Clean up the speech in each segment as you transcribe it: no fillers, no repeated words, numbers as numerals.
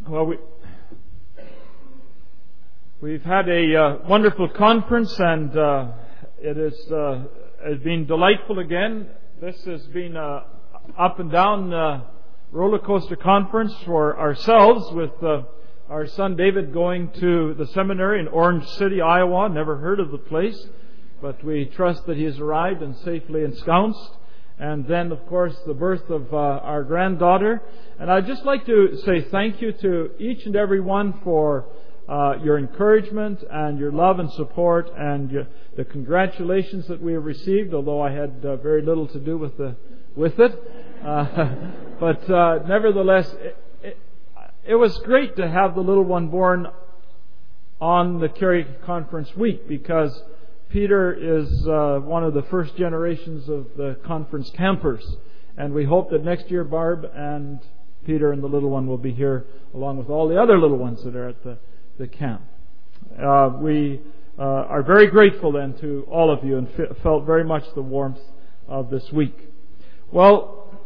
Well, we've had a wonderful conference, and it has been delightful again. This has been a up and down roller coaster conference for ourselves, with our son David going to the seminary in Orange City, Iowa. Never heard of the place, but we trust that he has arrived and safely ensconced. And then, of course, the birth of our granddaughter. And I'd just like to say thank you to each and every one for your encouragement and your love and support and the congratulations that we have received, although I had very little to do with it. But nevertheless, it was great to have the little one born on the Kerry Conference week, because Peter is one of the first generations of the conference campers, and we hope that next year Barb and Peter and the little one will be here along with all the other little ones that are at the camp. We are very grateful then to all of you, and felt very much the warmth of this week. Well,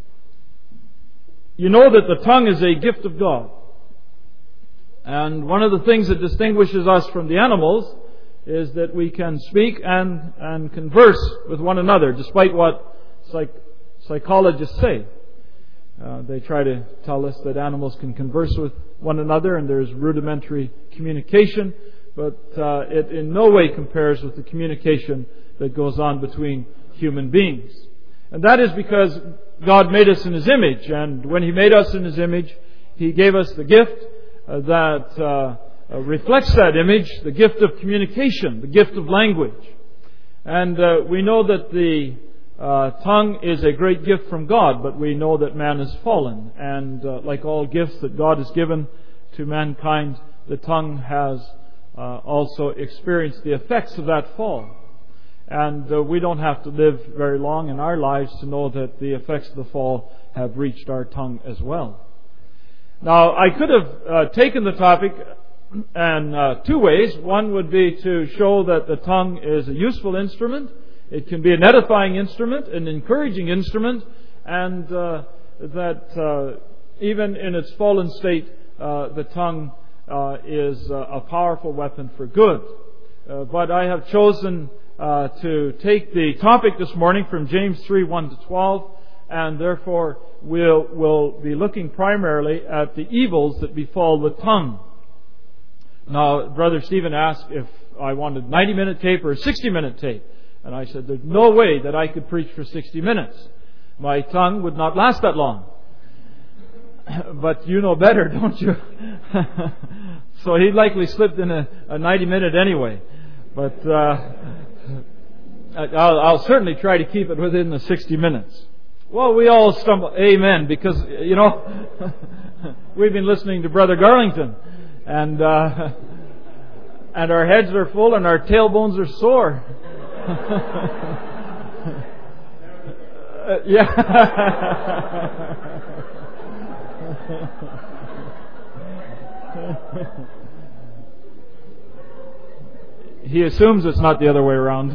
you know that the tongue is a gift of God, and one of the things that distinguishes us from the animals is that we can speak and converse with one another, despite what psychologists say. They try to tell us that animals can converse with one another and there's rudimentary communication, but it in no way compares with the communication that goes on between human beings. And that is because God made us in His image, and when He made us in His image, He gave us the gift that reflects that image, the gift of communication, the gift of language. And we know that the tongue is a great gift from God, but we know that man is fallen. And like all gifts that God has given to mankind, the tongue has also experienced the effects of that fall. And we don't have to live very long in our lives to know that the effects of the fall have reached our tongue as well. Now, I could have taken the topic in two ways. One would be to show that the tongue is a useful instrument. It can be an edifying instrument, an encouraging instrument, and that even in its fallen state, the tongue is a powerful weapon for good. But I have chosen to take the topic this morning from James 3:1-12, and therefore we'll be looking primarily at the evils that befall the tongue. Now, Brother Stephen asked if I wanted 90-minute tape or a 60-minute tape. And I said, there's no way that I could preach for 60 minutes. My tongue would not last that long. But you know better, don't you? So he likely slipped in a 90-minute anyway. But I'll certainly try to keep it within the 60 minutes. Well, we all stumble. Amen. Because, you know, we've been listening to Brother Garlington. And our heads are full and our tailbones are sore. Yeah. He assumes it's not the other way around.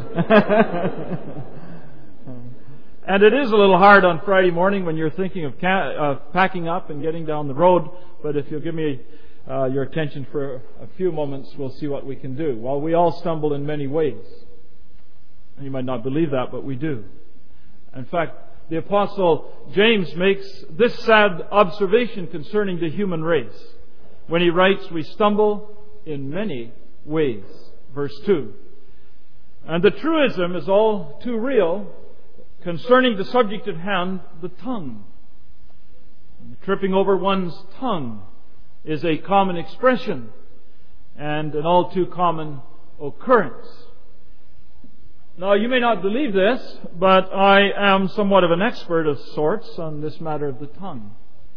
And it is a little hard on Friday morning when you're thinking of packing up and getting down the road. But if you'll give me your attention for a few moments, we'll see what we can do. Well, we all stumble in many ways. You might not believe that, but we do. In fact, the Apostle James makes this sad observation concerning the human race when he writes, we stumble in many ways. Verse 2. And the truism is all too real concerning the subject at hand, the tongue. Tripping over one's tongue is a common expression and an all too common occurrence. Now, you may not believe this, but I am somewhat of an expert of sorts on this matter of the tongue.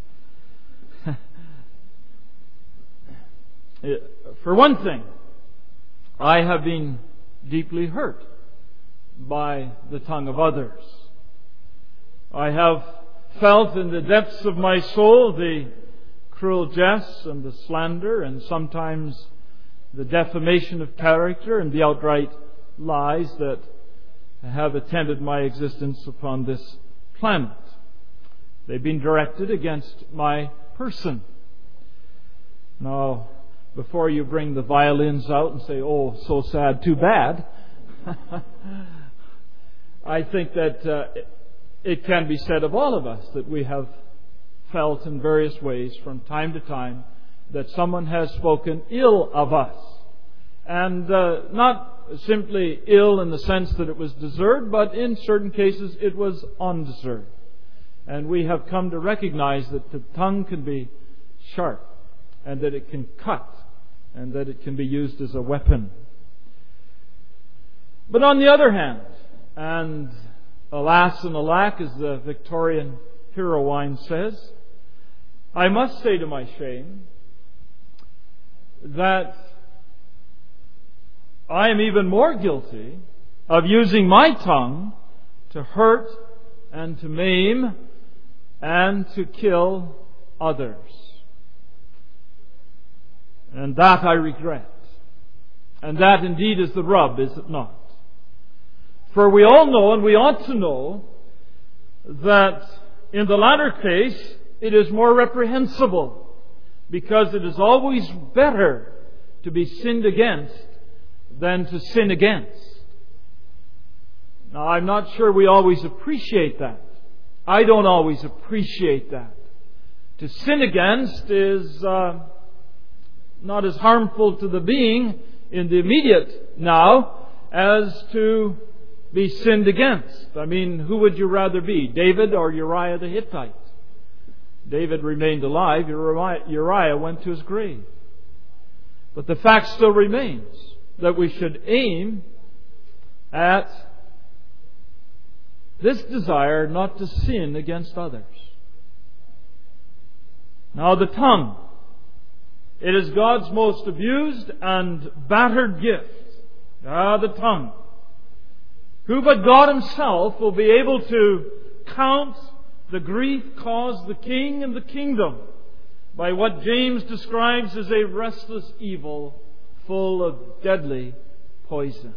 For one thing, I have been deeply hurt by the tongue of others. I have felt in the depths of my soul the cruel jests and the slander and sometimes the defamation of character and the outright lies that have attended my existence upon this planet. They've been directed against my person. Now, before you bring the violins out and say, "Oh, so sad, too bad," I think that it can be said of all of us that we have felt in various ways from time to time that someone has spoken ill of us. And not simply ill in the sense that it was deserved, but in certain cases it was undeserved. And we have come to recognize that the tongue can be sharp, and that it can cut, and that it can be used as a weapon. But on the other hand, and alas and alack, as the Victorian heroine says, I must say to my shame that I am even more guilty of using my tongue to hurt and to maim and to kill others. And that I regret. And that indeed is the rub, is it not? For we all know, and we ought to know, that in the latter case it is more reprehensible, because it is always better to be sinned against than to sin against. Now, I'm not sure we always appreciate that. I don't always appreciate that. To sin against is not as harmful to the being in the immediate now as to be sinned against. I mean, who would you rather be, David or Uriah the Hittite? David remained alive. Uriah went to his grave. But the fact still remains that we should aim at this desire not to sin against others. Now, the tongue. It is God's most abused and battered gift. The tongue. Who but God Himself will be able to count the grief caused the king and the kingdom by what James describes as a restless evil full of deadly poison?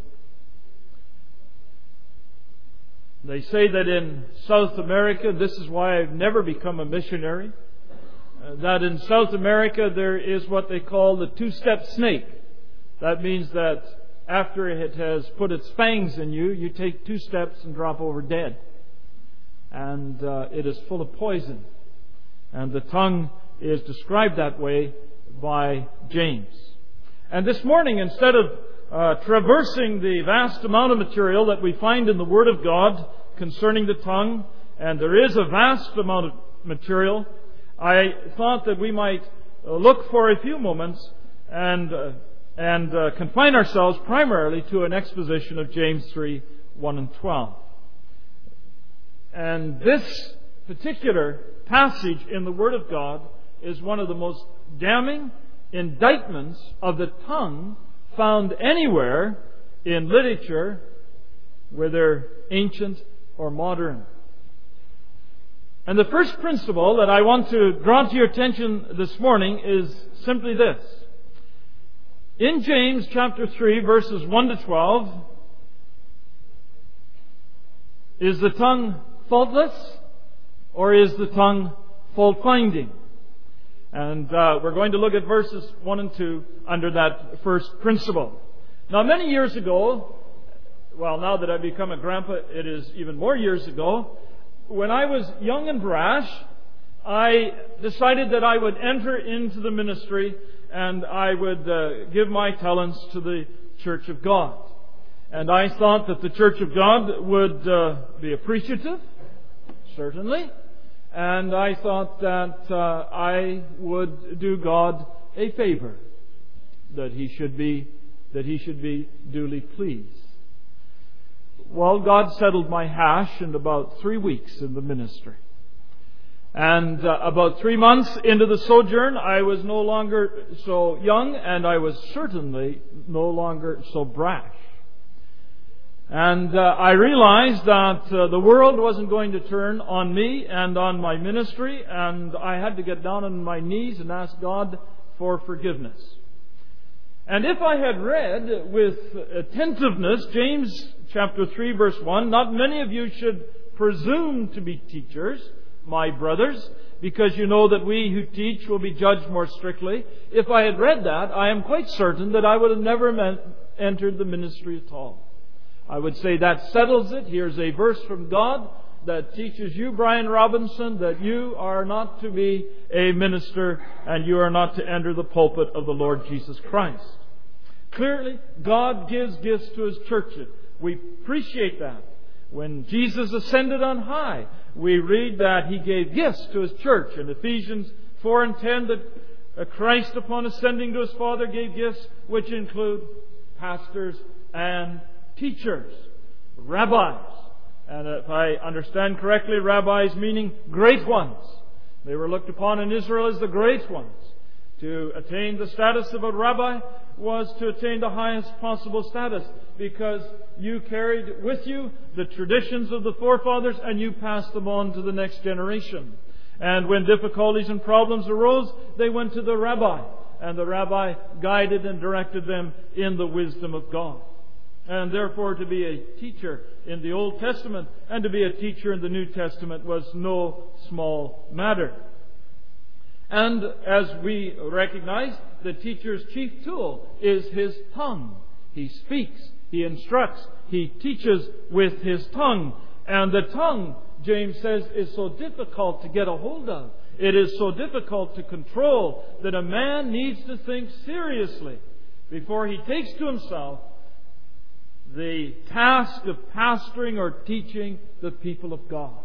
They say that in South America, this is why I've never become a missionary, that in South America there is what they call the two-step snake. That means that after it has put its fangs in you, you take 2 steps and drop over dead. And it is full of poison. And the tongue is described that way by James. And this morning, instead of traversing the vast amount of material that we find in the Word of God concerning the tongue, and there is a vast amount of material, I thought that we might look for a few moments and confine ourselves primarily to an exposition of James 3, 1 and 12. And this particular passage in the Word of God is one of the most damning indictments of the tongue found anywhere in literature, whether ancient or modern. And the first principle that I want to draw to your attention this morning is simply this. In James chapter 3, verses 1 to 12, is the tongue faultless, or is the tongue fault-finding? And we're going to look at verses 1 and 2 under that first principle. Now, many years ago, well, now that I've become a grandpa, it is even more years ago, when I was young and brash, I decided that I would enter into the ministry and I would give my talents to the Church of God. And I thought that the Church of God would be appreciative, certainly. And I thought that I would do God a favor, that He should be duly pleased. Well, God settled my hash in about 3 weeks in the ministry. And about 3 months into the sojourn, I was no longer so young, and I was certainly no longer so brash. And I realized that the world wasn't going to turn on me and on my ministry, and I had to get down on my knees and ask God for forgiveness. And if I had read with attentiveness James chapter 3, verse 1, not many of you should presume to be teachers, my brothers, because you know that we who teach will be judged more strictly. If I had read that, I am quite certain that I would have never entered the ministry at all. I would say that settles it. Here's a verse from God that teaches you, Brian Robinson, that you are not to be a minister and you are not to enter the pulpit of the Lord Jesus Christ. Clearly, God gives gifts to His churches. We appreciate that. When Jesus ascended on high, we read that He gave gifts to His church. In Ephesians 4 and 10, that Christ, upon ascending to His Father, gave gifts which include pastors and teachers, rabbis. And if I understand correctly, rabbis meaning great ones. They were looked upon in Israel as the great ones. To attain the status of a rabbi was to attain the highest possible status, because you carried with you the traditions of the forefathers and you passed them on to the next generation. And when difficulties and problems arose, they went to the rabbi, and the rabbi guided and directed them in the wisdom of God. And therefore, to be a teacher in the Old Testament and to be a teacher in the New Testament was no small matter. And as we recognize, the teacher's chief tool is his tongue. He speaks, he instructs, he teaches with his tongue. And the tongue, James says, is so difficult to get a hold of. It is so difficult to control that a man needs to think seriously before he takes to himself the task of pastoring or teaching the people of God.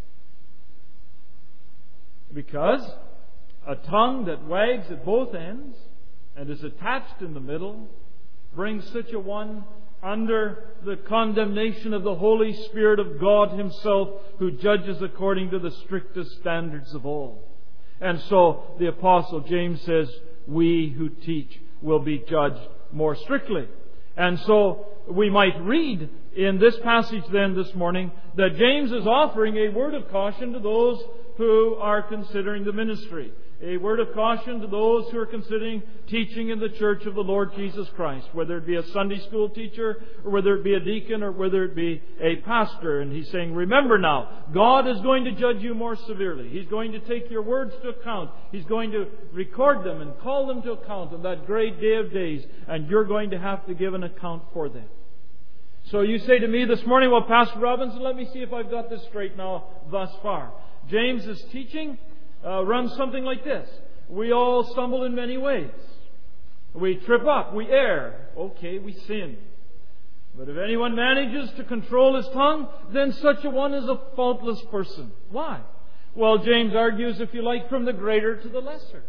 Because a tongue that wags at both ends and is attached in the middle brings such a one under the condemnation of the Holy Spirit of God Himself, who judges according to the strictest standards of all. And so the Apostle James says, we who teach will be judged more strictly. And so we might read in this passage then this morning that James is offering a word of caution to those who are considering the ministry. A word of caution to those who are considering teaching in the church of the Lord Jesus Christ, whether it be a Sunday school teacher, or whether it be a deacon, or whether it be a pastor. And he's saying, remember now, God is going to judge you more severely. He's going to take your words to account. He's going to record them and call them to account on that great day of days. And you're going to have to give an account for them. So you say to me this morning, well, Pastor Robinson, let me see if I've got this straight now thus far. James's teaching runs something like this. We all stumble in many ways. We trip up, we err. Okay, we sin. But if anyone manages to control his tongue, then such a one is a faultless person. Why? Well, James argues, if you like, from the greater to the lesser.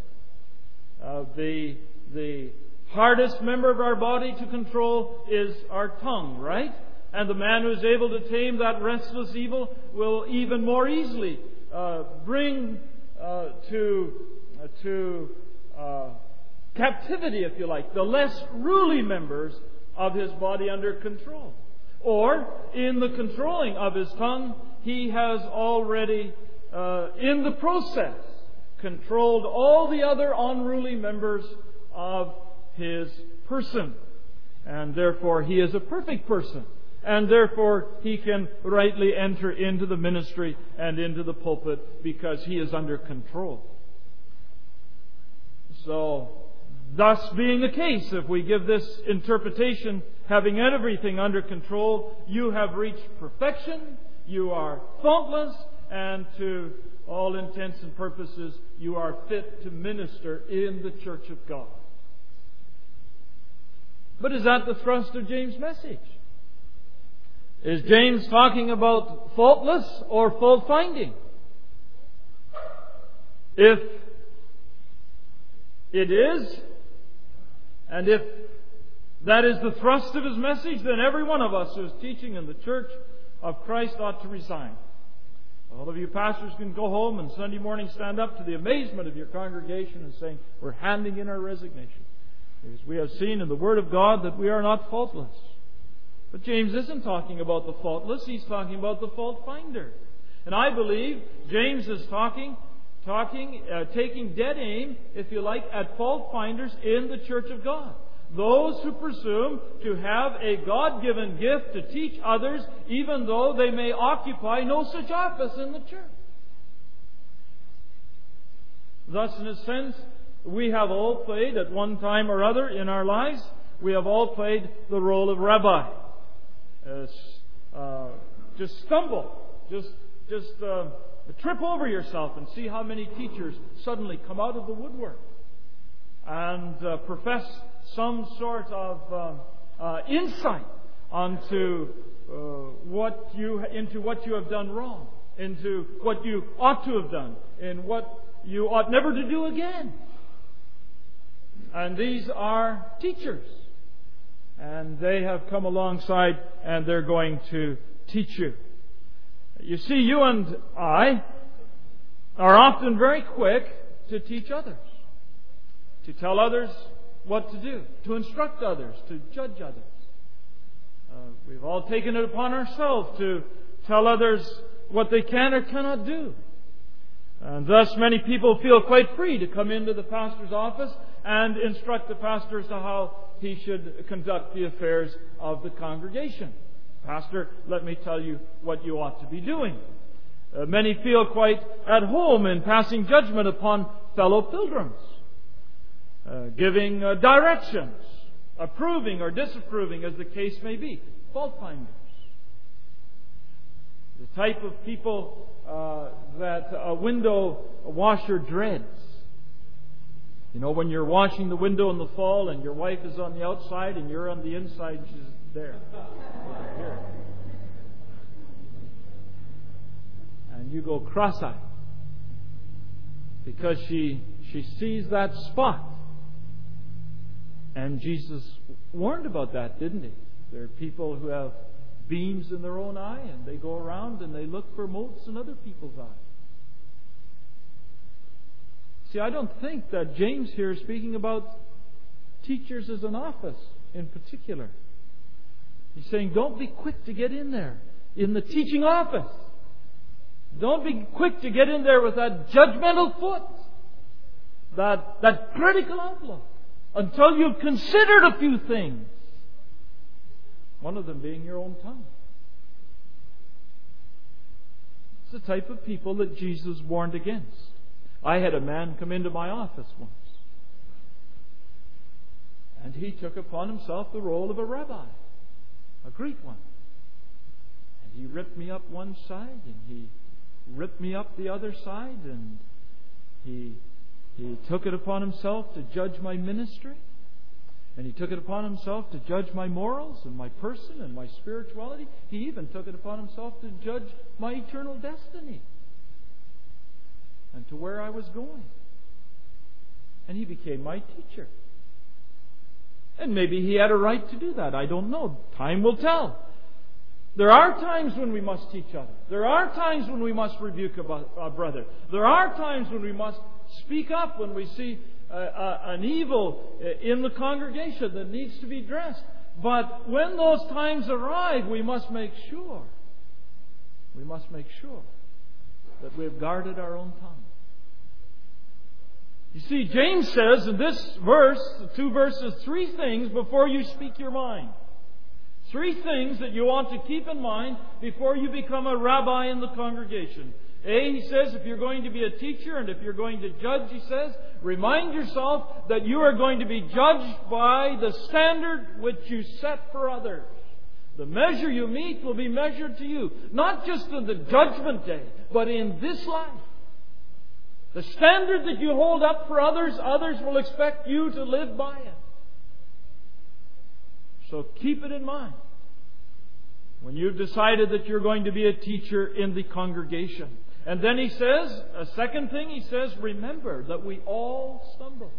The hardest member of our body to control is our tongue, right? And the man who is able to tame that restless evil will even more easily bring to captivity, if you like, the less ruly members of his body under control. Or, in the controlling of his tongue, he has already, in the process, controlled all the other unruly members of his person. And therefore, he is a perfect person. And therefore, he can rightly enter into the ministry and into the pulpit because he is under control. So, thus being the case, if we give this interpretation, having everything under control, you have reached perfection, you are faultless, and to all intents and purposes, you are fit to minister in the church of God. But is that the thrust of James' message? Is James talking about faultless or fault-finding? If it is, and if that is the thrust of his message, then every one of us who is teaching in the church of Christ ought to resign. All of you pastors can go home and Sunday morning stand up to the amazement of your congregation and saying, we're handing in our resignation. Because we have seen in the Word of God that we are not faultless. But James isn't talking about the faultless, he's talking about the fault finder. And I believe James is taking dead aim, if you like, at fault finders in the church of God. Those who presume to have a God-given gift to teach others, even though they may occupy no such office in the church. Thus, in a sense, we have all played at one time or other in our lives, we have all played the role of rabbi. Just stumble. Just trip over yourself and see how many teachers suddenly come out of the woodwork and profess some sort of insight into what you have done wrong, into what you ought to have done, and what you ought never to do again. And these are teachers. And they have come alongside and they're going to teach you. You see, you and I are often very quick to teach others, to tell others what to do, to instruct others, to judge others. We've all taken it upon ourselves to tell others what they can or cannot do. And thus many people feel quite free to come into the pastor's office and instruct the pastor as to how he should conduct the affairs of the congregation. Pastor, let me tell you what you ought to be doing. Many feel quite at home in passing judgment upon fellow pilgrims, giving directions, approving or disapproving as the case may be. Fault finders. The type of people that a window washer dreads. You know, when you're washing the window in the fall and your wife is on the outside and you're on the inside, she's there. Here. And you go cross-eyed because she sees that spot. And Jesus warned about that, didn't he? There are people who have beams in their own eye and they go around and they look for motes in other people's eyes. See, I don't think that James here is speaking about teachers as an office in particular. He's saying, don't be quick to get in there, in the teaching office. Don't be quick to get in there with that judgmental foot, that critical outlook, until you've considered a few things. One of them being your own tongue. It's the type of people that Jesus warned against. I had a man come into my office once, and he took upon himself the role of a rabbi, a Greek one. And he ripped me up one side, and he ripped me up the other side, and he took it upon himself to judge my ministry, and he took it upon himself to judge my morals and my person and my spirituality. He even took it upon himself to judge my eternal destiny and to where I was going. And he became my teacher. And maybe he had a right to do that. I don't know. Time will tell. There are times when we must teach others. There are times when we must rebuke a brother. There are times when we must speak up when we see an evil in the congregation that needs to be addressed. But when those times arrive, we must make sure that we have guarded our own tongue. You see, James says in this verse, 2 verses, 3 things before you speak your mind. 3 things that you want to keep in mind before you become a rabbi in the congregation. He says, if you're going to be a teacher and if you're going to judge, he says, remind yourself that you are going to be judged by the standard which you set for others. The measure you meet will be measured to you, not just in the judgment day, but in this life. The standard that you hold up for others, others will expect you to live by it. So keep it in mind when you've decided that you're going to be a teacher in the congregation. And then he says, a second thing, he says, remember that we all stumble.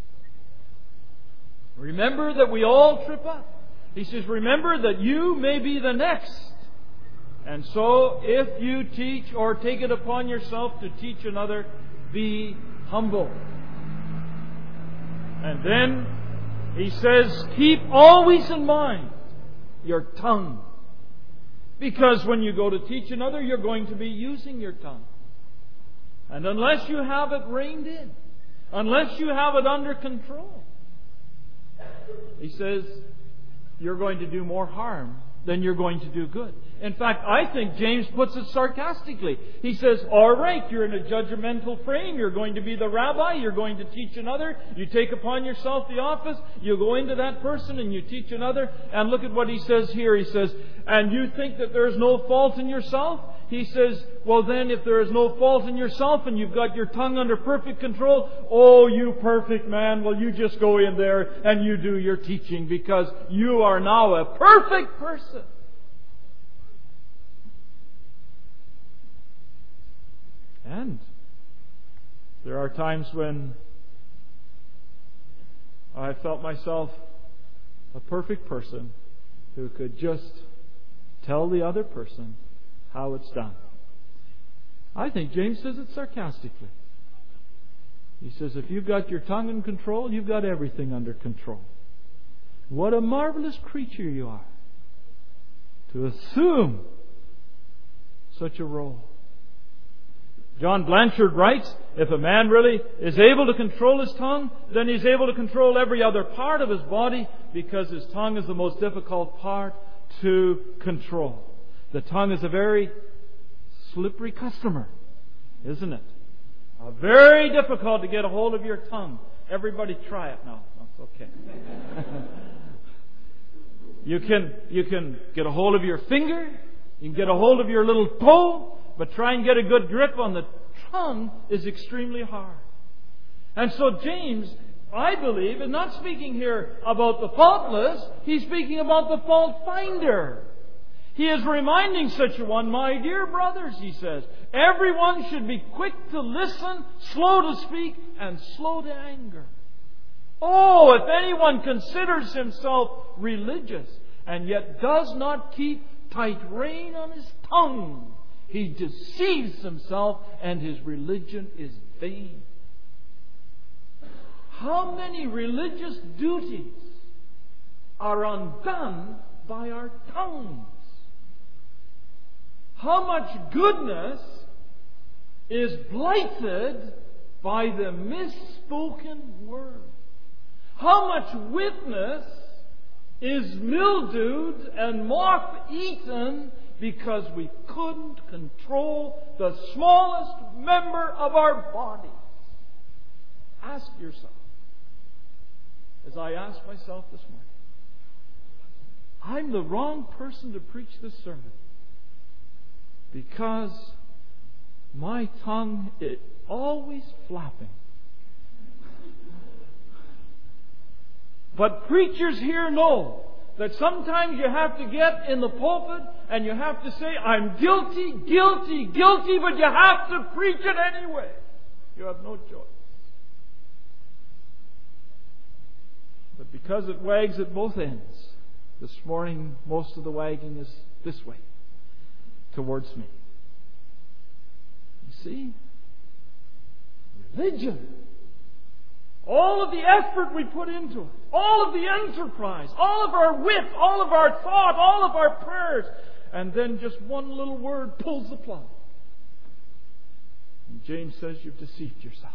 Remember that we all trip up. He says, remember that you may be the next. And so, if you teach or take it upon yourself to teach another, be humble. And then he says, keep always in mind your tongue. Because when you go to teach another, you're going to be using your tongue. And unless you have it reined in, unless you have it under control, he says, you're going to do more harm then you're going to do good. In fact, I think James puts it sarcastically. He says, all right, you're in a judgmental frame. You're going to be the rabbi. You're going to teach another. You take upon yourself the office. You go into that person and you teach another. And look at what he says here. He says, and you think that there's no fault in yourself? He says, well then, if there is no fault in yourself and you've got your tongue under perfect control, oh, you perfect man, well, you just go in there and you do your teaching because you are now a perfect person. And there are times when I felt myself a perfect person who could just tell the other person how it's done. I think James says it sarcastically. He says, if you've got your tongue in control, you've got everything under control. What a marvelous creature you are to assume such a role. John Blanchard writes, if a man really is able to control his tongue, then he's able to control every other part of his body because his tongue is the most difficult part to control. The tongue is a very slippery customer, isn't it? Very difficult to get a hold of your tongue. Everybody try it now. That's okay. You can get a hold of your finger. You can get a hold of your little toe. But try and get a good grip on the tongue is extremely hard. And so James, I believe, is not speaking here about the faultless. He's speaking about the fault finder. He is reminding such a one, my dear brothers, he says, everyone should be quick to listen, slow to speak, and slow to anger. Oh, if anyone considers himself religious and yet does not keep tight rein on his tongue, he deceives himself and his religion is vain. How many religious duties are undone by our tongues? How much goodness is blighted by the misspoken word? How much witness is mildewed and moth-eaten because we couldn't control the smallest member of our bodies? Ask yourself, as I ask myself this morning, I'm the wrong person to preach this sermon because my tongue is always flapping. But preachers here know that sometimes you have to get in the pulpit and you have to say, I'm guilty, guilty, guilty, but you have to preach it anyway. You have no choice. But because it wags at both ends, this morning most of the wagging is this way, towards me. You see? Religion. All of the effort we put into it, all of the enterprise, all of our wit, all of our thought, all of our prayers, and then just one little word pulls the plug. And James says you've deceived yourself.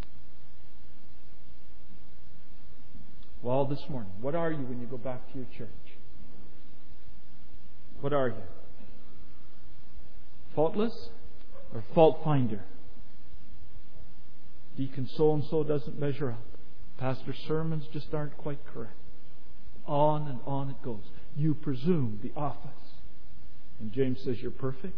Well, this morning, what are you when you go back to your church? What are you? Faultless or fault finder? Deacon so-and-so doesn't measure up. Pastor's sermons just aren't quite correct. On and on it goes. You presume the office. And James says you're perfect.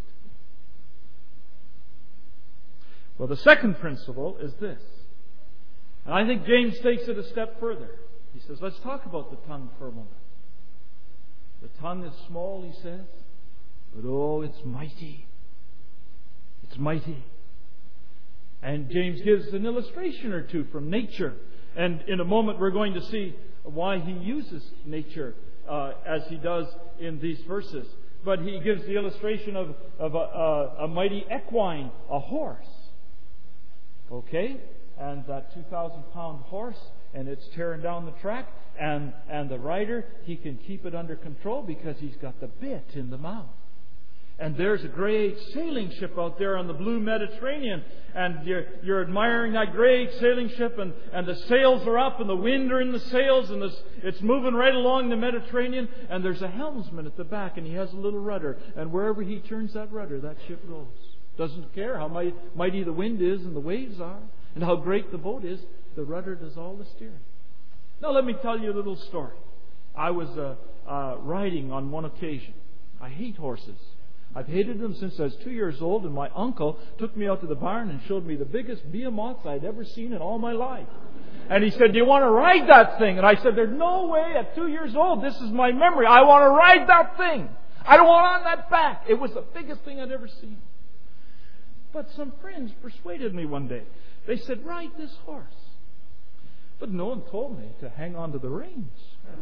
Well, the second principle is this. And I think James takes it a step further. He says, let's talk about the tongue for a moment. The tongue is small, he says, but oh, it's mighty. It's mighty. And James gives an illustration or two from nature. And in a moment we're going to see why he uses nature as he does in these verses. But he gives the illustration of a mighty equine, a horse. Okay? And that 2,000-pound horse, and it's tearing down the track, and the rider, he can keep it under control because he's got the bit in the mouth. And there's a great sailing ship out there on the blue Mediterranean. And you're admiring that great sailing ship, and the sails are up and the wind are in the sails, and it's moving right along the Mediterranean. And there's a helmsman at the back, and he has a little rudder. And wherever he turns that rudder, that ship goes. Doesn't care how mighty the wind is and the waves are and how great the boat is. The rudder does all the steering. Now let me tell you a little story. I was riding on one occasion. I hate horses. I've hated them since I was 2 years old, and my uncle took me out to the barn and showed me the biggest behemoths I'd ever seen in all my life. And he said, "Do you want to ride that thing?" And I said, "There's no way at 2 years old. This is my memory. I want to ride that thing. I don't want on that back." It was the biggest thing I'd ever seen. But some friends persuaded me one day. They said, "Ride this horse." But no one told me to hang on to the reins.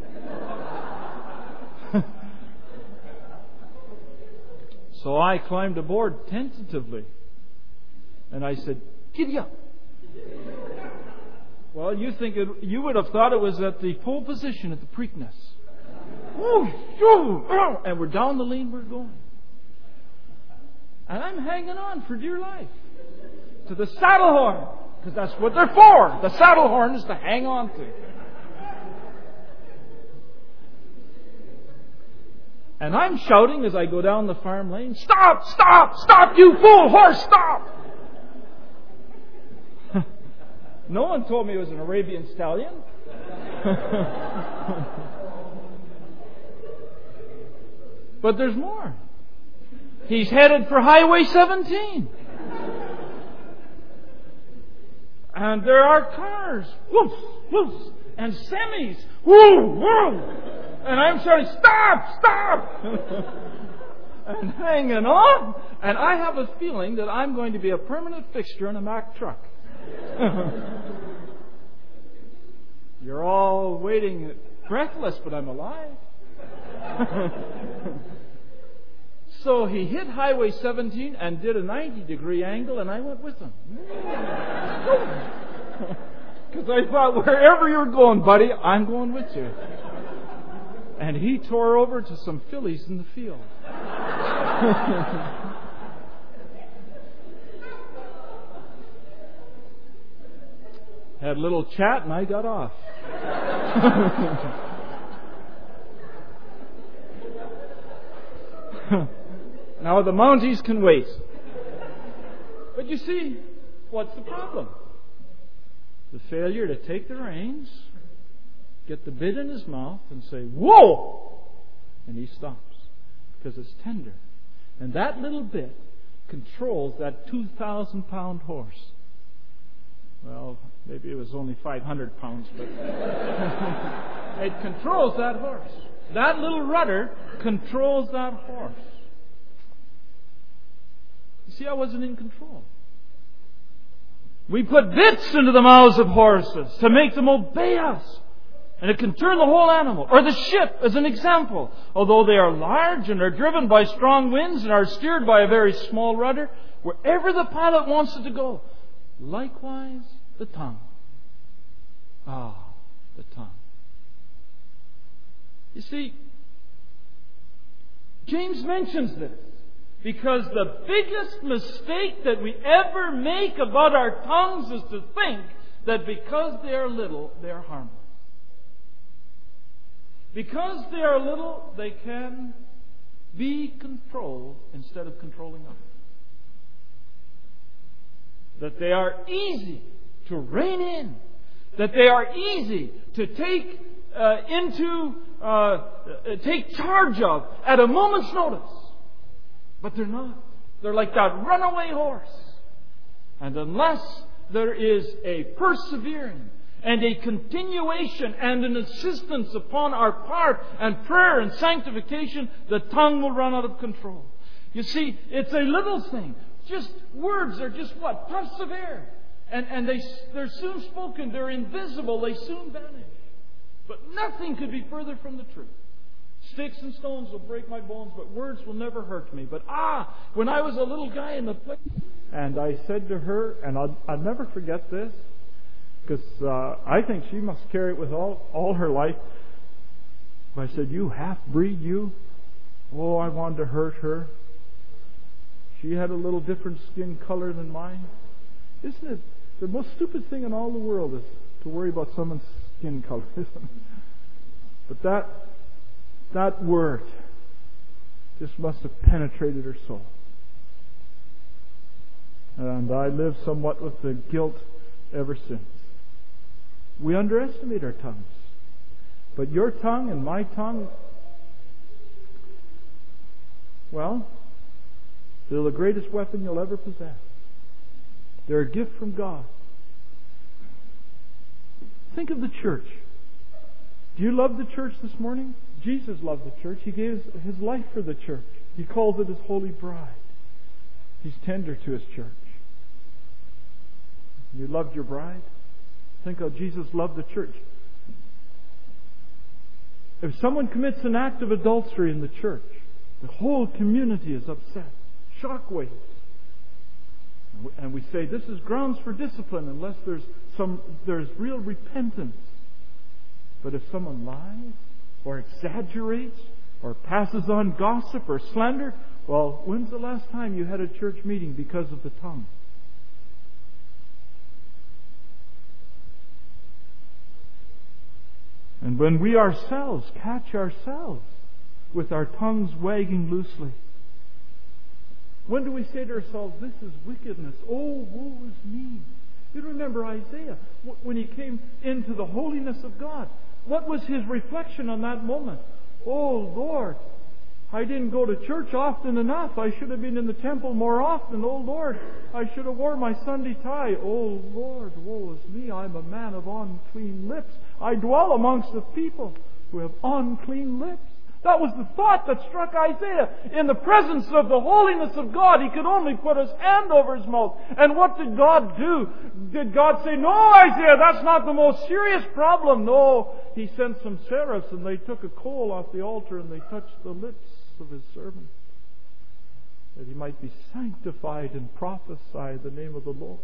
So I climbed aboard tentatively. And I said, "Giddy up." Well, you would have thought it was at the pole position at the Preakness. And we're down the lane we're going. And I'm hanging on for dear life to the saddle horn. Because that's what they're for. The saddle horn is to hang on to. And I'm shouting as I go down the farm lane, "Stop! Stop! Stop, you fool horse! Stop!" No one told me it was an Arabian stallion. But there's more. He's headed for Highway 17. And there are cars, whoosh, whoosh, and semis, whoo, whoo. And I'm shouting, "Stop! Stop!" And hanging on. And I have a feeling that I'm going to be a permanent fixture in a Mack truck. You're all waiting breathless, but I'm alive. So he hit Highway 17 and did a 90-degree angle, and I went with him. Because I thought, wherever you're going, buddy, I'm going with you. And he tore over to some fillies in the field. Had a little chat, and I got off. Now the Mounties can wait. But you see, what's the problem? The failure to take the reins, get the bit in his mouth, and say, "Whoa!" And he stops. Because it's tender. And that little bit controls that 2,000-pound horse. Well, maybe it was only 500 pounds, but it controls that horse. That little rudder controls that horse. You see, I wasn't in control. We put bits into the mouths of horses to make them obey us. And it can turn the whole animal. Or the ship, as an example. Although they are large and are driven by strong winds and are steered by a very small rudder, wherever the pilot wants it to go. Likewise, the tongue. The tongue. You see, James mentions this. Because the biggest mistake that we ever make about our tongues is to think that because they are little, they are harmless. Because they are little, they can be controlled instead of controlling others. That they are easy to rein in. That they are easy to take charge of at a moment's notice. But they're not. They're like that runaway horse. And unless there is a persevering and a continuation and an insistence upon our part and prayer and sanctification, the tongue will run out of control. You see, it's a little thing. Just words are just what? Puffs of air. And they're soon spoken. They're invisible. They soon vanish. But nothing could be further from the truth. Sticks and stones will break my bones, but words will never hurt me. But when I was a little guy in the place, and I said to her, and I'll never forget this, because I think she must carry it with all her life. I said, "You half-breed, you." Oh, I wanted to hurt her. she had a little different skin color than mine. Isn't it the most stupid thing in all the world is to worry about someone's skin color, isn't it? But that word just must have penetrated her soul. And I live somewhat with the guilt ever since. We underestimate our tongues. But your tongue and my tongue, well, they're the greatest weapon you'll ever possess. They're a gift from God. Think of the church. Do you love the church this morning? Jesus loved the church. He gave His life for the church. He calls it His holy bride. He's tender to His church. You loved your bride? Think how Jesus loved the church. If someone commits an act of adultery in the church, the whole community is upset. Shockwaves. And we say this is grounds for discipline unless there's real repentance. But if someone lies or exaggerates or passes on gossip or slander, well, when's the last time you had a church meeting because of the tongue? And when we ourselves catch ourselves with our tongues wagging loosely, when do we say to ourselves, this is wickedness? Oh, woe is me. You remember Isaiah, when he came into the holiness of God. What was his reflection on that moment? Oh, Lord, I didn't go to church often enough. I should have been in the temple more often. Oh, Lord, I should have worn my Sunday tie. Oh, Lord, woe is me. I'm a man of unclean lips. I dwell amongst the people who have unclean lips. That was the thought that struck Isaiah. In the presence of the holiness of God, he could only put his hand over his mouth. And what did God do? Did God say, no, Isaiah, that's not the most serious problem? No, He sent some seraphs and they took a coal off the altar and they touched the lips of His servant, that he might be sanctified and prophesy the name of the Lord.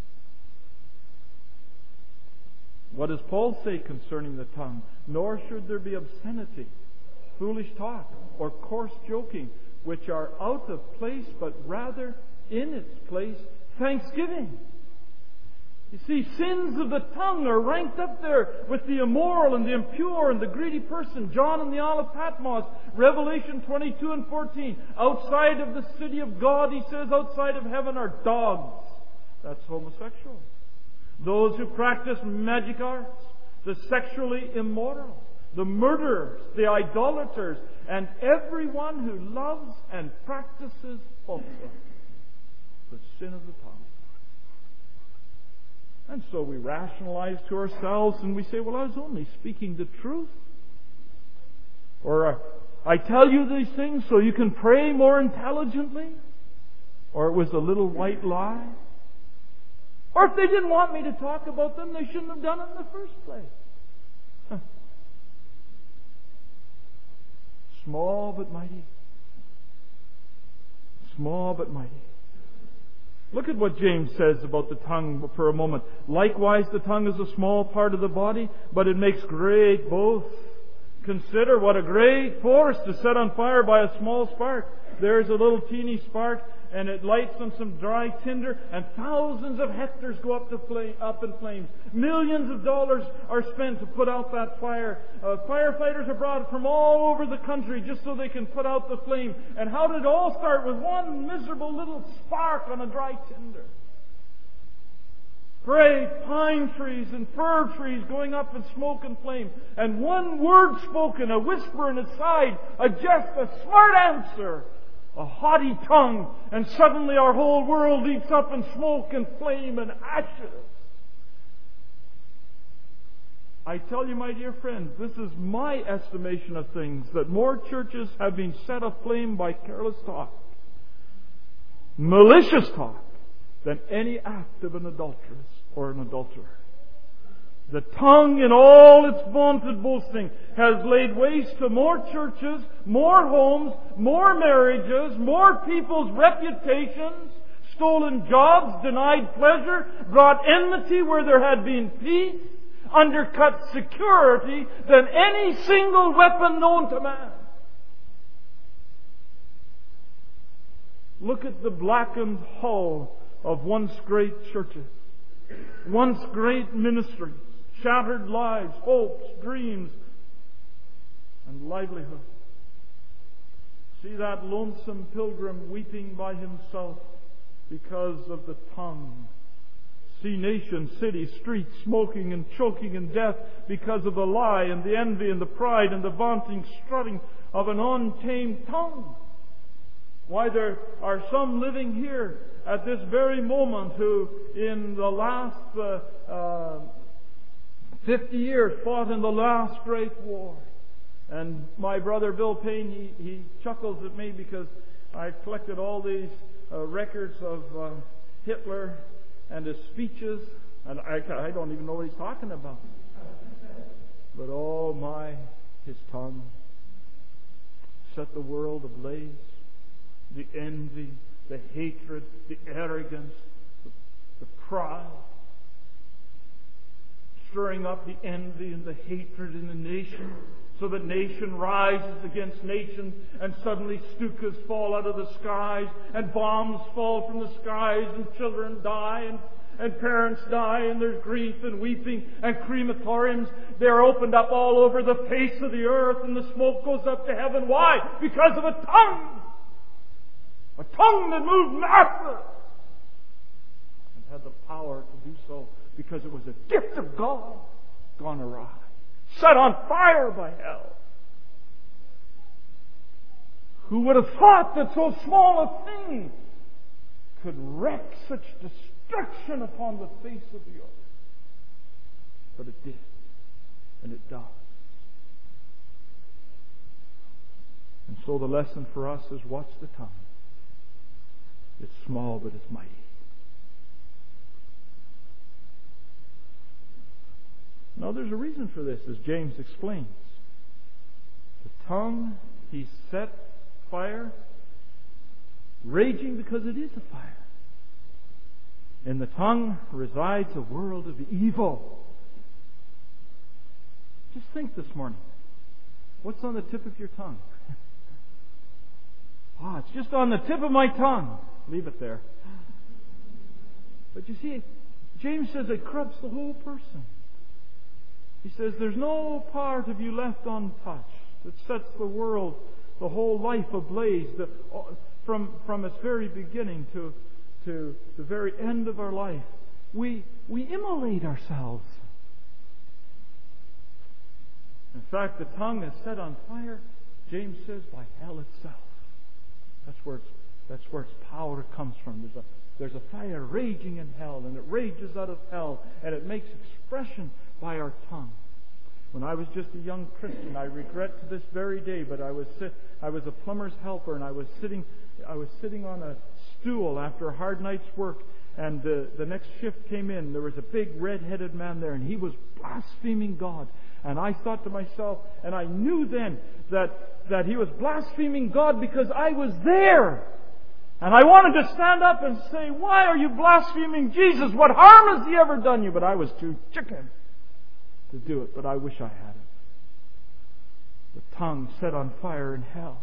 What does Paul say concerning the tongue? Nor should there be obscenity, foolish talk, or coarse joking, which are out of place, but rather in its place thanksgiving. You see, sins of the tongue are ranked up there with the immoral and the impure and the greedy person. John and the Isle of Patmos, Revelation 22 and 14. Outside of the city of God, he says, outside of heaven are dogs. That's homosexual. Those who practice magic arts, the sexually immoral, the murderers, the idolaters, and everyone who loves and practices falsehood. The sin of the tongue. And so we rationalize to ourselves and we say, well, I was only speaking the truth. Or I tell you these things so you can pray more intelligently. Or it was a little white lie. Or if they didn't want me to talk about them, they shouldn't have done it in the first place. Small but mighty. Small but mighty. Look at what James says about the tongue for a moment. Likewise, the tongue is a small part of the body, but it makes great boast. Consider what a great force to set on fire by a small spark. There's a little teeny spark, and it lights on some dry tinder, and thousands of hectares go up in flames. Millions of dollars are spent to put out that fire. Firefighters are brought from all over the country just so they can put out the flame. And how did it all start? With one miserable little spark on a dry tinder. Great pine trees and fir trees going up in smoke and flame. And one word spoken, a whisper in its side, a smart answer. A haughty tongue, and suddenly our whole world leaps up in smoke and flame and ashes. I tell you, my dear friends, this is my estimation of things, that more churches have been set aflame by careless talk, malicious talk, than any act of an adulteress or an adulterer. The tongue in all its vaunted boasting has laid waste to more churches, more homes, more marriages, more people's reputations, stolen jobs, denied pleasure, brought enmity where there had been peace, undercut security than any single weapon known to man. Look at the blackened hull of once great churches, once great ministries, shattered lives, hopes, dreams, and livelihood. See that lonesome pilgrim weeping by himself because of the tongue. See nation, city, street smoking and choking in death because of the lie and the envy and the pride and the vaunting strutting of an untamed tongue. Why, there are some living here at this very moment who in the last 50 years fought in the last great war. And my brother Bill Payne, he chuckles at me because I've collected all these records of Hitler and his speeches, and I don't even know what he's talking about. But oh my, his tongue set the world ablaze. The envy, the hatred, the arrogance, the pride, stirring up the envy and the hatred in the nation, so that nation rises against nation, and suddenly Stukas fall out of the skies, and bombs fall from the skies, and children die, and parents die, and there's grief and weeping, and crematoriums, they're opened up all over the face of the earth, and the smoke goes up to heaven. Why? Because of a tongue! A tongue that moved mountains and had the power to do so because it was a gift of God gone awry, set on fire by hell. Who would have thought that so small a thing could wreak such destruction upon the face of the earth? But it did, and it does. And so the lesson for us is watch the tongue. It's small, but it's mighty. Now there's a reason for this, as James explains. The tongue, he set fire, raging because it is a fire. In the tongue resides a world of evil. Just think this morning. What's on the tip of your tongue? It's just on the tip of my tongue. Leave it there. But you see, James says it corrupts the whole person. He says there's no part of you left untouched. It sets the world, the whole life ablaze, from its very beginning to the very end of our life. We immolate ourselves. In fact, the tongue is set on fire, James says, by hell itself. That's where its power comes from. There's a fire raging in hell, and it rages out of hell, and it makes expression by our tongue. When I was just a young Christian, I regret to this very day, but I was a plumber's helper, and I was sitting on a stool after a hard night's work, and the next shift came in. There was a big red-headed man there, and he was blaspheming God. And I thought to myself, and I knew then that he was blaspheming God because I was there. And I wanted to stand up and say, why are you blaspheming Jesus? What harm has he ever done you? But I was too chicken to do it. But I wish I had it. The tongue set on fire in hell.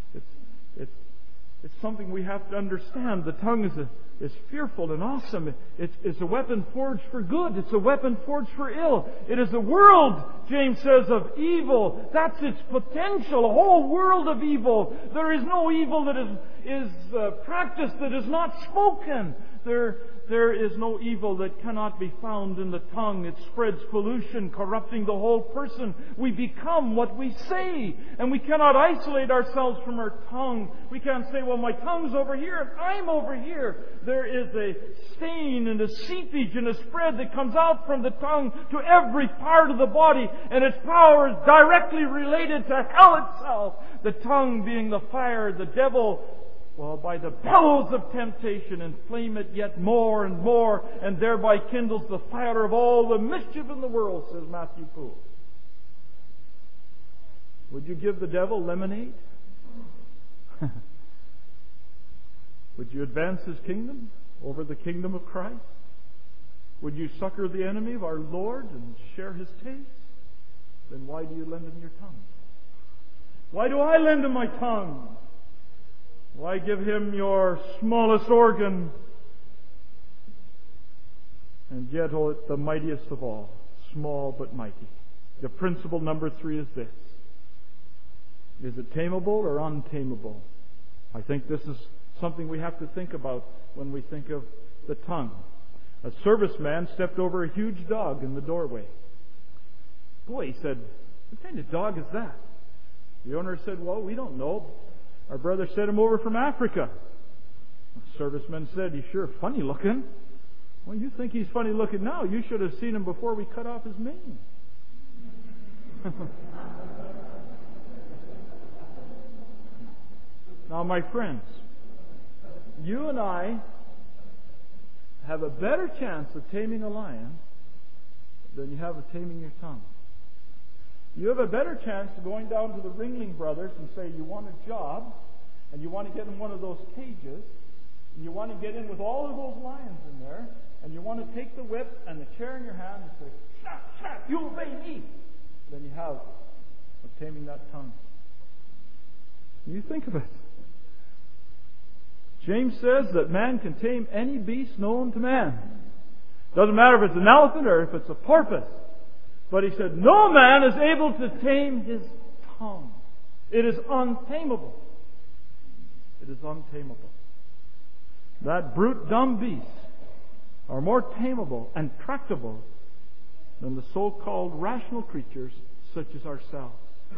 It's something we have to understand. The tongue is fearful and awesome. It's a weapon forged for good. It's a weapon forged for ill. It is a world, James says, of evil. That's its potential, a whole world of evil. There is no evil that is practiced that is not spoken. There is no evil that cannot be found in the tongue. It spreads pollution, corrupting the whole person. We become what we say. And we cannot isolate ourselves from our tongue. We can't say, well, my tongue's over here and I'm over here. There is a stain and a seepage and a spread that comes out from the tongue to every part of the body. And its power is directly related to hell itself. The tongue being the fire, the devil, well, by the bellows of temptation, inflame it yet more and more, and thereby kindles the fire of all the mischief in the world, says Matthew Poole. Would you give the devil lemonade? Would you advance his kingdom over the kingdom of Christ? Would you succor the enemy of our Lord and share his taste? Then why do you lend him your tongue? Why do I lend him my tongue? Why give him your smallest organ and yet the mightiest of all, small but mighty? The principle number 3 is this. Is it tameable or untamable? I think this is something we have to think about when we think of the tongue. A serviceman stepped over a huge dog in the doorway. Boy, he said, what kind of dog is that? The owner said, well, we don't know. Our brother sent him over from Africa. The serviceman said, he's sure funny looking. Well, you think he's funny looking now. You should have seen him before we cut off his mane. Now, my friends, you and I have a better chance of taming a lion than you have of taming your tongue. You have a better chance of going down to the Ringling Brothers and say you want a job, and you want to get in one of those cages, and you want to get in with all of those lions in there, and you want to take the whip and the chair in your hand and say, "Shut, shut, you obey me," than you have of taming that tongue. You think of it. James says that man can tame any beast known to man. Doesn't matter if it's an elephant or if it's a porpoise. But he said, no man is able to tame his tongue. It is untamable. It is untamable. That brute dumb beasts are more tameable and tractable than the so-called rational creatures such as ourselves.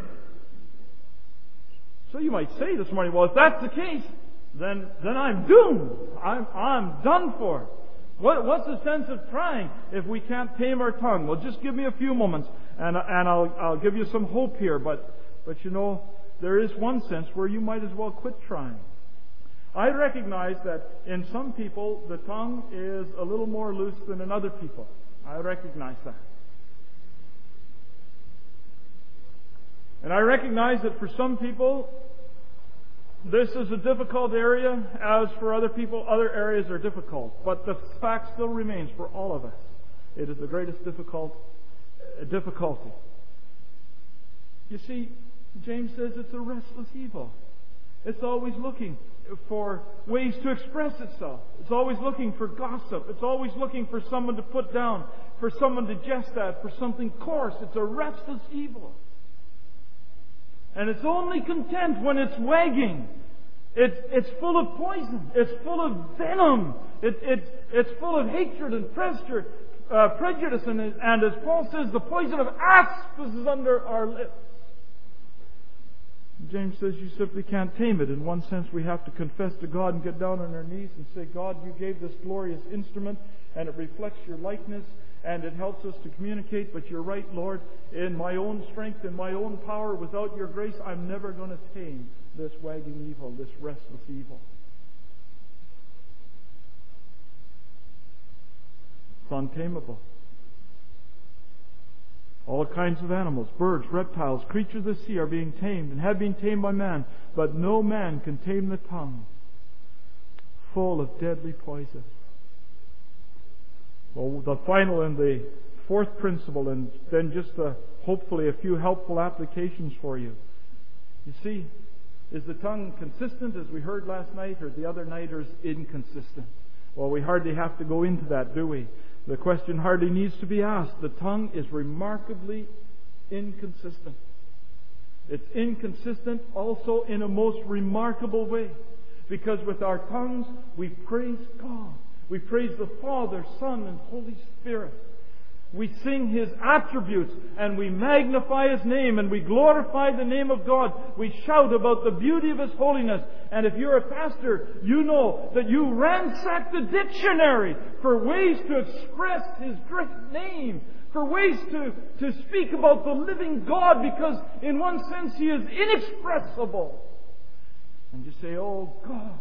So you might say this morning, well, if that's the case, then I'm doomed. I'm done for. What's the sense of trying if we can't tame our tongue? Well, just give me a few moments, and I'll give you some hope here. But you know, there is one sense where you might as well quit trying. I recognize that in some people the tongue is a little more loose than in other people. I recognize that. And I recognize that for some people this is a difficult area, as for other people, other areas are difficult. But the fact still remains for all of us. It is the greatest difficulty. You see, James says it's a restless evil. It's always looking for ways to express itself. It's always looking for gossip. It's always looking for someone to put down, for someone to jest at, for something coarse. It's a restless evil. And it's only content when it's wagging. It's full of poison. It's full of venom. It's full of hatred and prejudice. And as Paul says, the poison of asps is under our lips. James says you simply can't tame it. In one sense, we have to confess to God and get down on our knees and say, God, you gave this glorious instrument, and it reflects your likeness, and it helps us to communicate. But you're right, Lord, in my own strength, in my own power, without your grace, I'm never going to tame this wagging evil, this restless evil. It's untamable. All kinds of animals, birds, reptiles, creatures of the sea are being tamed and have been tamed by man, but no man can tame the tongue, full of deadly poison. Well, the final and the fourth principle, and then just hopefully a few helpful applications for you. You see, is the tongue consistent, as we heard last night, or the other night, or is inconsistent? Well, we hardly have to go into that, do we? The question hardly needs to be asked. The tongue is remarkably inconsistent. It's inconsistent also in a most remarkable way. Because with our tongues, we praise God. We praise the Father, Son, and Holy Spirit. We sing His attributes, and we magnify His name, and we glorify the name of God. We shout about the beauty of His holiness. And if you're a pastor, you know that you ransack the dictionary for ways to express His great name, for ways to speak about the living God, because in one sense He is inexpressible. And you say, oh God,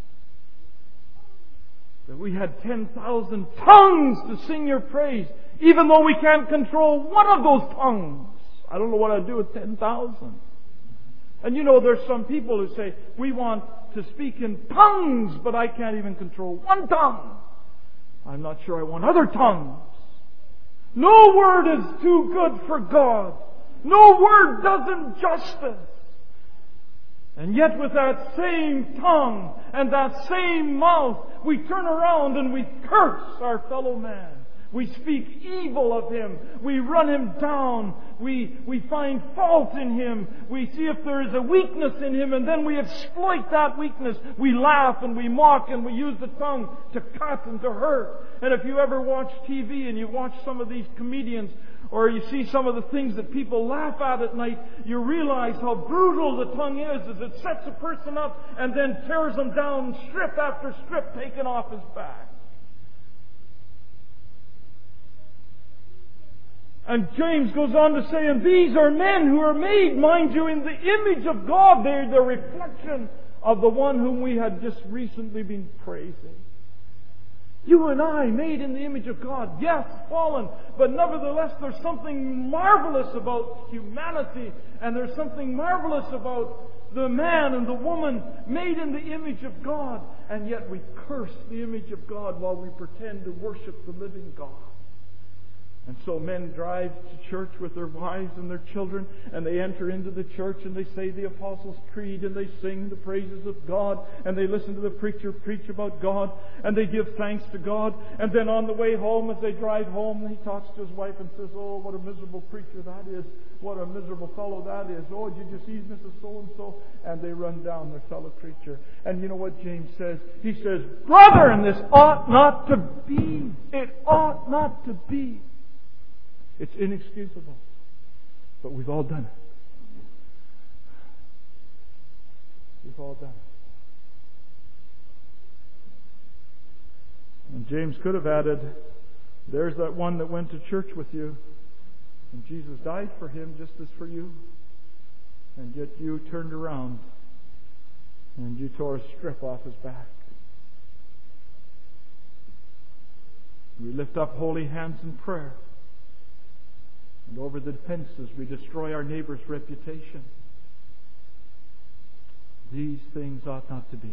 that we had 10,000 tongues to sing your praise, even though we can't control one of those tongues. I don't know what I'd do with 10,000. And you know, there's some people who say, we want to speak in tongues, but I can't even control one tongue. I'm not sure I want other tongues. No word is too good for God. No word does him justice. And yet with that same tongue and that same mouth, we turn around and we curse our fellow man. We speak evil of him. We run him down. We find fault in him. We see if there is a weakness in him, and then we exploit that weakness. We laugh and we mock and we use the tongue to cut and to hurt. And if you ever watch TV and you watch some of these comedians, or you see some of the things that people laugh at night, you realize how brutal the tongue is as it sets a person up and then tears them down, strip after strip taken off his back. And James goes on to say, and these are men who are made, mind you, in the image of God. They're the reflection of the one whom we had just recently been praising. You and I, made in the image of God. Yes, fallen, but nevertheless there's something marvelous about humanity, and there's something marvelous about the man and the woman made in the image of God, and yet we curse the image of God while we pretend to worship the living God. And so men drive to church with their wives and their children, and they enter into the church and they say the Apostles' Creed and they sing the praises of God, and they listen to the preacher preach about God, and they give thanks to God. And then on the way home, as they drive home, he talks to his wife and says, "Oh, what a miserable preacher that is. What a miserable fellow that is. Oh, did you see Mrs. So-and-so?" And they run down their fellow creature. And you know what James says? He says, "Brother, and this ought not to be. It ought not to be." It's inexcusable. But we've all done it. We've all done it. And James could have added, there's that one that went to church with you, and Jesus died for him just as for you. And yet you turned around and you tore a strip off his back. We lift up holy hands in prayer. And over the defenses, we destroy our neighbor's reputation. These things ought not to be.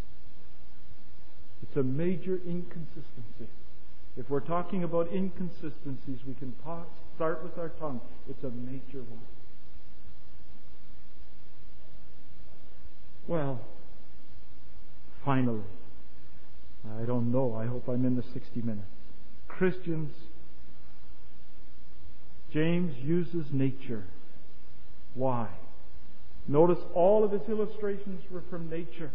It's a major inconsistency. If we're talking about inconsistencies, we can start with our tongue. It's a major one. Well, finally, I don't know. I hope I'm in the 60 minutes. Christians, James uses nature. Why? Notice all of his illustrations were from nature.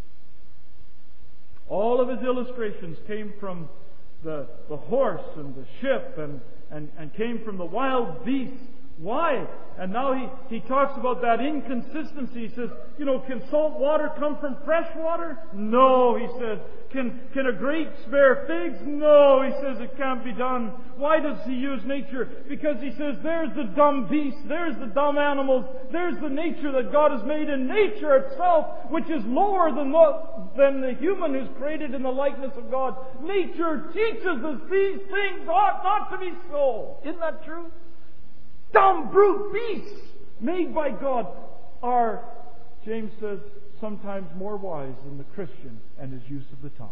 All of his illustrations came from the horse and the ship and came from the wild beasts. Why? And now he talks about that inconsistency. He says, can salt water come from fresh water? No, he says. Can a grape bear figs? No, he says it can't be done. Why does he use nature? Because he says there's the dumb beasts, there's the dumb animals, there's the nature that God has made in nature itself, which is lower than the human who's created in the likeness of God. Nature teaches us these things ought not to be so. Isn't that true? Dumb, brute beasts made by God are, James says, sometimes more wise than the Christian and his use of the tongue.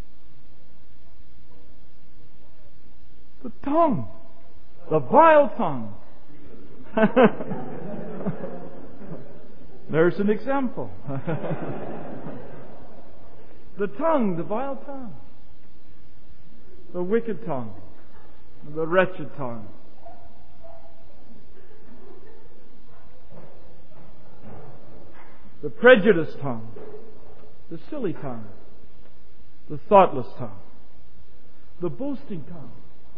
The tongue. The vile tongue. There's an example. The tongue, the vile tongue. The wicked tongue. The wretched tongue. The prejudiced tongue, the silly tongue, the thoughtless tongue, the boasting tongue,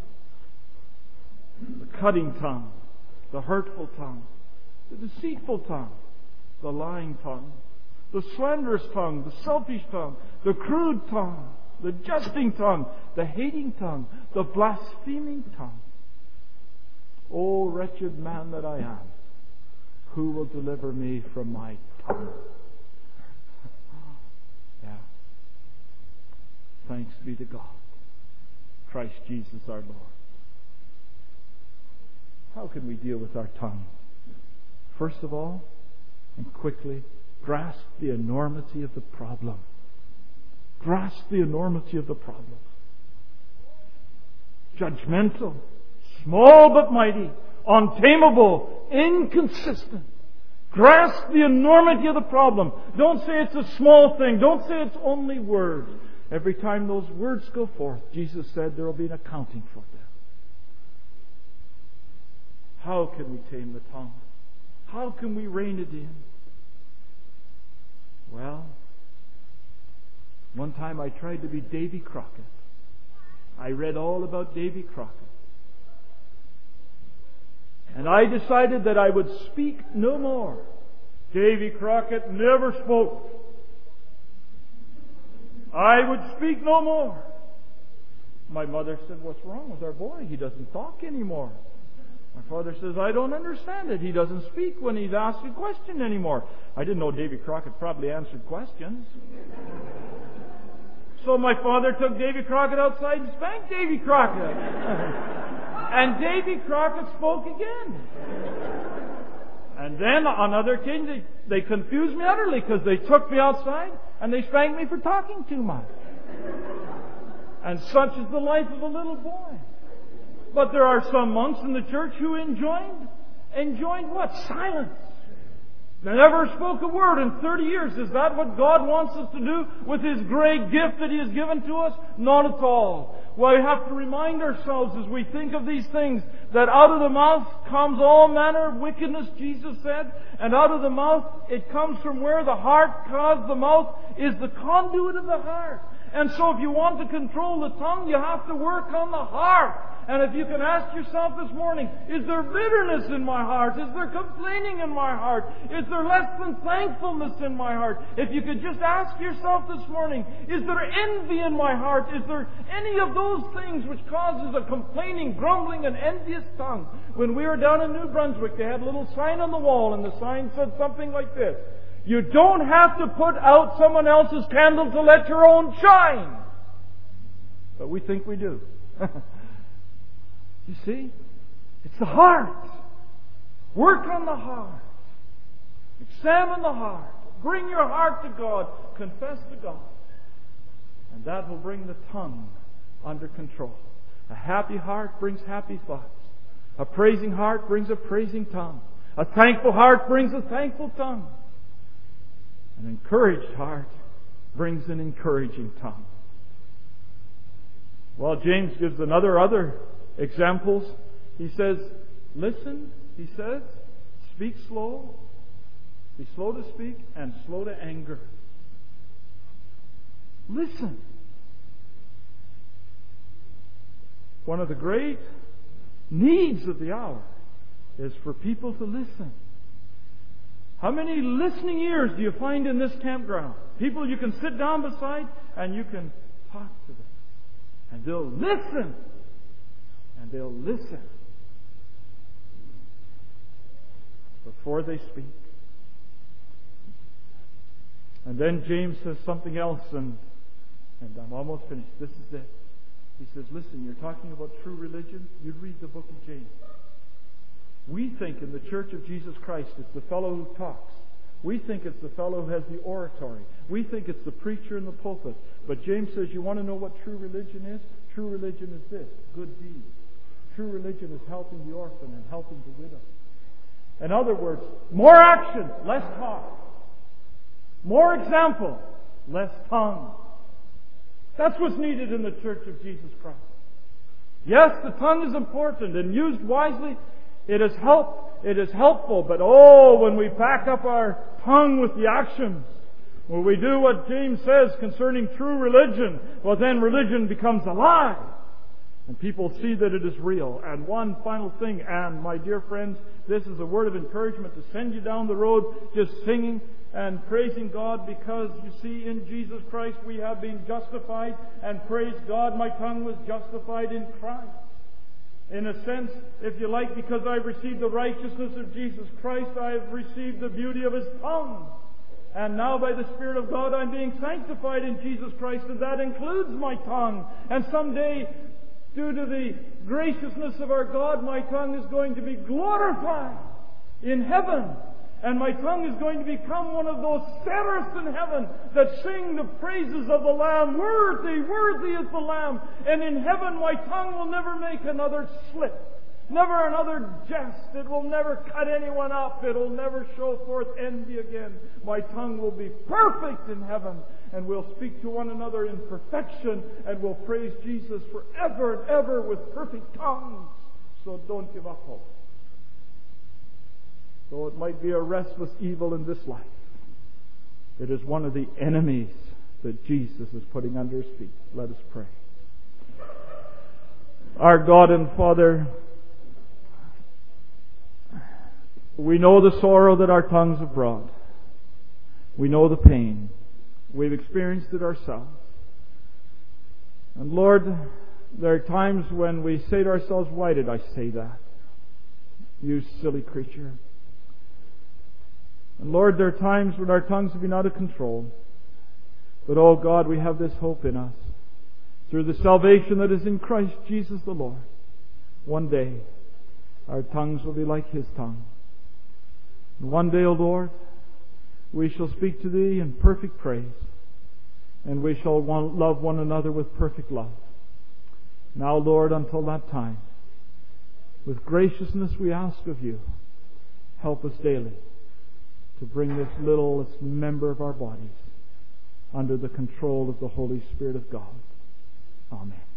the cutting tongue, the hurtful tongue, the deceitful tongue, the lying tongue, the slanderous tongue, the selfish tongue, the crude tongue, the jesting tongue, the hating tongue, the blaspheming tongue. O wretched man that I am, who will deliver me from my tongue? Yeah. Thanks be to God. Christ Jesus our Lord. How can we deal with our tongue? First of all, and quickly, grasp the enormity of the problem. Grasp the enormity of the problem. Judgmental, small but mighty, untamable, inconsistent. Grasp the enormity of the problem. Don't say it's a small thing. Don't say it's only words. Every time those words go forth, Jesus said there will be an accounting for them. How can we tame the tongue? How can we rein it in? Well, one time I tried to be Davy Crockett. I read all about Davy Crockett. And I decided that I would speak no more. Davy Crockett never spoke. I would speak no more. My mother said, "What's wrong with our boy? He doesn't talk anymore." My father says, "I don't understand it. He doesn't speak when he's asked a question anymore." I didn't know Davy Crockett probably answered questions. So my father took Davy Crockett outside and spanked Davy Crockett. And Davy Crockett spoke again. And then on other occasions, they confused me utterly because they took me outside and they spanked me for talking too much. And such is the life of a little boy. But there are some monks in the church who enjoined what? Silence. They never spoke a word in 30 years. Is that what God wants us to do with His great gift that He has given to us? Not at all. Well, we have to remind ourselves as we think of these things that out of the mouth comes all manner of wickedness, Jesus said. And out of the mouth, it comes from where the heart, because the mouth is the conduit of the heart. And so if you want to control the tongue, you have to work on the heart. And if you can ask yourself this morning, is there bitterness in my heart? Is there complaining in my heart? Is there less than thankfulness in my heart? If you could just ask yourself this morning, is there envy in my heart? Is there any of those things which causes a complaining, grumbling, and envious tongue? When we were down in New Brunswick, they had a little sign on the wall, and the sign said something like this: "You don't have to put out someone else's candle to let your own shine." But we think we do. You see? It's the heart. Work on the heart. Examine the heart. Bring your heart to God. Confess to God. And that will bring the tongue under control. A happy heart brings happy thoughts. A praising heart brings a praising tongue. A thankful heart brings a thankful tongue. An encouraged heart brings an encouraging tongue. Well, James gives other examples. He says, listen, he says, speak slow, be slow to speak and slow to anger. Listen. One of the great needs of the hour is for people to listen. How many listening ears do you find in this campground? People you can sit down beside and you can talk to them. And they'll listen. And they'll listen before they speak. And then James says something else, and I'm almost finished. This is it. He says, listen, you're talking about true religion? You'd read the book of James. We think in the Church of Jesus Christ it's the fellow who talks. We think it's the fellow who has the oratory. We think it's the preacher in the pulpit. But James says, you want to know what true religion is? True religion is this: good deeds. True religion is helping the orphan and helping the widow. In other words, more action, less talk. More example, less tongue. That's what's needed in the Church of Jesus Christ. Yes, the tongue is important, and used wisely, it is helpful. But when we back up our tongue with the actions, when we do what James says concerning true religion, well then religion becomes alive. And people see that it is real. And one final thing, and my dear friends, this is a word of encouragement to send you down the road just singing and praising God, because you see, in Jesus Christ we have been justified, and praise God, my tongue was justified in Christ. In a sense, if you like, because I've received the righteousness of Jesus Christ, I have received the beauty of His tongue. And now by the Spirit of God I'm being sanctified in Jesus Christ, and that includes my tongue. And someday, due to the graciousness of our God, my tongue is going to be glorified in heaven. And my tongue is going to become one of those seraphs in heaven that sing the praises of the Lamb. Worthy, worthy is the Lamb. And in heaven my tongue will never make another slip. Never another jest. It will never cut anyone up. It will never show forth envy again. My tongue will be perfect in heaven, and we'll speak to one another in perfection, and we'll praise Jesus forever and ever with perfect tongues. So don't give up hope. Though it might be a restless evil in this life, it is one of the enemies that Jesus is putting under His feet. Let us pray. Our God and Father, we know the sorrow that our tongues have brought. We know the pain. We've experienced it ourselves. And Lord, there are times when we say to ourselves, why did I say that? You silly creature. And Lord, there are times when our tongues have been out of control. But oh God, we have this hope in us. Through the salvation that is in Christ Jesus the Lord. One day, our tongues will be like His tongue. And one day, O Lord, we shall speak to Thee in perfect praise. And we shall love one another with perfect love. Now, Lord, until that time, with graciousness we ask of You, help us daily to bring this littlest member of our bodies under the control of the Holy Spirit of God. Amen.